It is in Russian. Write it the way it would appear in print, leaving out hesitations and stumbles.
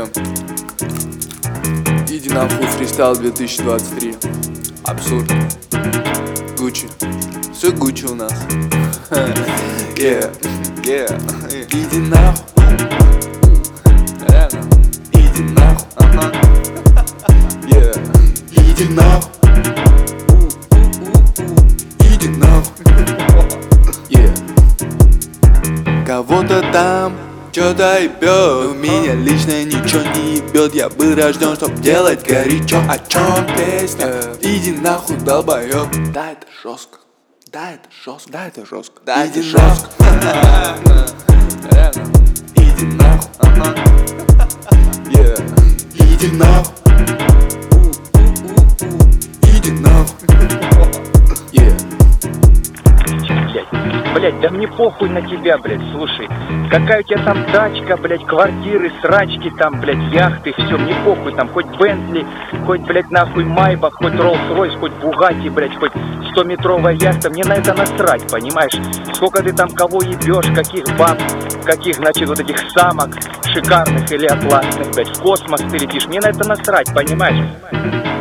Иди нахуй, фристайл 2023. Абсурд. Гуччи. Все Гуччи у нас. Иди нахуй. Реально. Иди нахуй. Иди нахуй. Иди нахуй. Кого-то там что-то ебет, меня лично ничего не ебет. Я был рожден, чтоб делать горячо. О чем песня? Иди нахуй, долбоёб. Да, это жестко. Да, это жестко. Да, это жестко. Да, это жестко. Реально. Иди нахуй. Иди нахуй. Иди нахуй. Блять, да мне похуй на тебя, блять, слушай. Какая у тебя там тачка, блять, квартиры, срачки, там, блять, яхты, все, мне похуй, там, хоть Бентли, хоть, блять, нахуй Майбах, хоть Роллс-Ройс, хоть Бугатти, блять, хоть 100-метровая яхта, мне на это насрать, понимаешь? Сколько ты там кого ебешь, каких баб, каких, значит, вот этих самок шикарных или атласных, блять, в космос ты летишь, мне на это насрать, понимаешь?